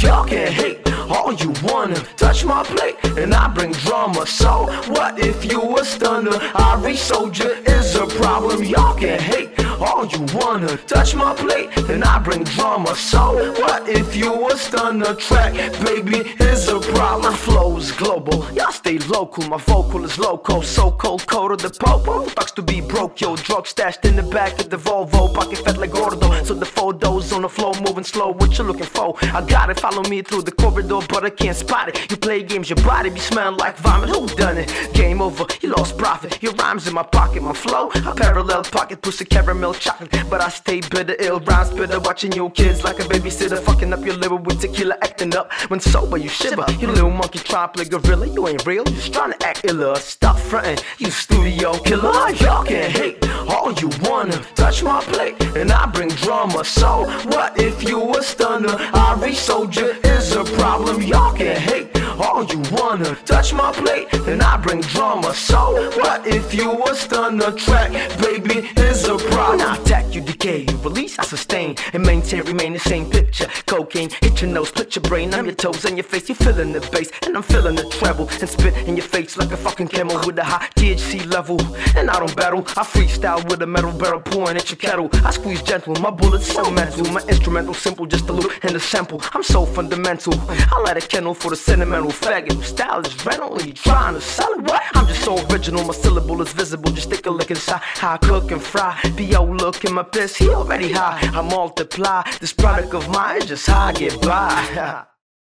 Y'all can hate all you wanna, touch my plate and I bring drama. So what if you a stunner? Irie Soldier is a problem. Y'all can hate all you wanna, touch my plate and I bring drama. So what if you a stunner? Track baby is a problem. My flow is global, y'all stay local. My vocal is loco, so cold to the popo. Talks to be broke, yo, drug stashed in the back of the Volvo, pocket fat like Gordo. So the photos on the floor moving slow. What you looking for? I got it, follow me through the corridor, but I can't spot it. You play games, your body be smelling like vomit. Who done it? Game over, you lost profit. Your rhymes in my pocket, my flow a parallel pocket, pussy caramel chocolate. But I stay bitter, ill rhymes bitter. Watching your kids like a babysitter, fucking up your liver with tequila, acting up. When sober, you shiver. You little monkey try to play gorilla. You ain't real, you just trying to act iller. Stop frontin', you studio killer. Y'all can hate all you wanna, touch my plate and I bring drama. So what if you a stunner? Irie Soldier is a problem. Y'all can hate all you wanna, touch my plate and I bring drama. So what if you a stunner? Track baby is a problem. When I attack you decay, you release I sustain and maintain, remain the same picture. Cocaine hit your nose, split your brain. I'm your toes and your face, you feeling the bass and I'm feeling the treble, and spit in your face like a fucking camel with a high THC level. And I don't battle, I freestyle with a metal barrel pouring at your kettle. I squeeze gentle, my bullets so mental, my instrumental simple, just a loop and a sample. I'm so fundamental, I light a candle for the sentimental faggot. Style is rental, you trying to sell it? What? I'm just so original, my syllable is visible. Just take a look inside how I cook and fry. B.O. look in my piss, he already high. I multiply, this product of mine is just how I get by.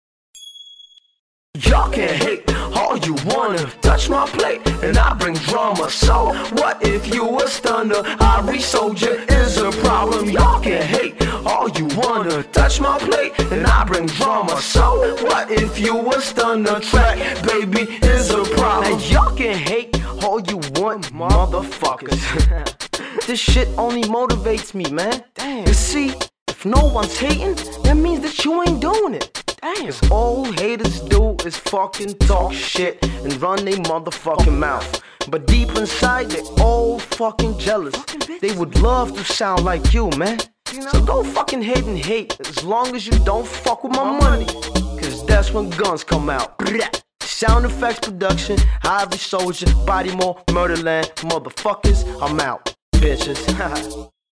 Y'all can hate all you wanna, touch my plate and I bring drama. So what if you a stunner? Irie Soldier is a problem. Y'all can hate all you wanna, touch my plate and I bring drama. So what if you a stunner? Track baby is a problem. Now y'all can hate all you want, motherfuckers. This shit only motivates me, man. Damn. You see, if no one's hating, that means that you ain't doing it. Damn. 'Cause all haters do is fucking talk shit and run they motherfucking mouth. But deep inside, they all fucking jealous. They would love to sound like you, man. So go fucking hate and hate, as long as you don't fuck with my money. 'Cause that's when guns come out. Sound effects production, Irie Soldier, Bodymore, Murderland, motherfuckers, I'm out, bitches.